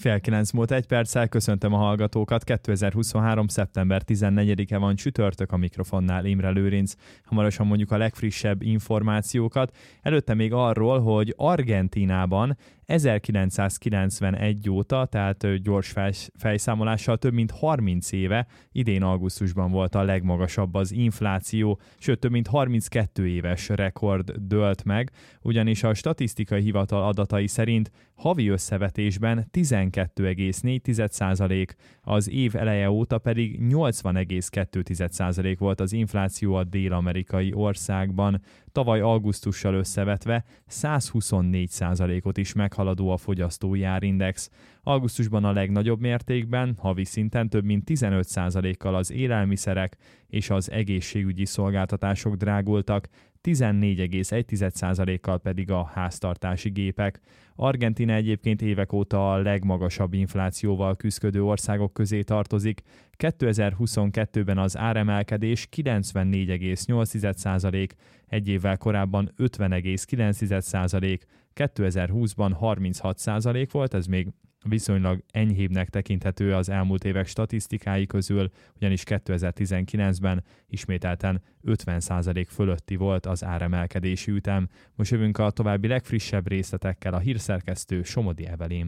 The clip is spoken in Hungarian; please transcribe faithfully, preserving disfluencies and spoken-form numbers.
Fél kilenc múlt egy perccel, köszöntöm a hallgatókat. kétezer-huszonhárom. szeptember tizennegyedike van, csütörtök, a mikrofonnál Imre Lőrinc. Hamarosan mondjuk a legfrissebb információkat. Előtte még arról, hogy Argentínában ezerkilencszázkilencvenegy óta, tehát gyors fejszámolással több mint harminc éve, idén augusztusban volt a legmagasabb az infláció, sőt több mint harminckettő éves rekord dőlt meg, ugyanis a statisztikai hivatal adatai szerint havi összevetésben tizenkettő egész négy százalék, az év eleje óta pedig nyolcvan egész kettő százalék volt az infláció a dél-amerikai országban. Tavaly augusztussal összevetve százhuszonnégy százalékot is meghaladó a fogyasztói árindex. Augusztusban a legnagyobb mértékben, havi szinten több mint tizenöt százalékkal az élelmiszerek és az egészségügyi szolgáltatások drágultak, tizennégy egész egy százalékkal pedig a háztartási gépek. Argentína egyébként évek óta a legmagasabb inflációval küszködő országok közé tartozik. kétezer-huszonkettőben az áremelkedés kilencvennégy egész nyolc százalék, egy évvel korábban ötven egész kilenc százalék, kétezer-húszban harminchat százalék volt, ez még viszonylag enyhébbnek tekinthető az elmúlt évek statisztikái közül, ugyanis kétezer-tizenkilencben ismételten ötven százalék fölötti volt az áremelkedési ütem. Most jövünk a további legfrissebb részletekkel, a hírszerkesztő Somodi Evelyn.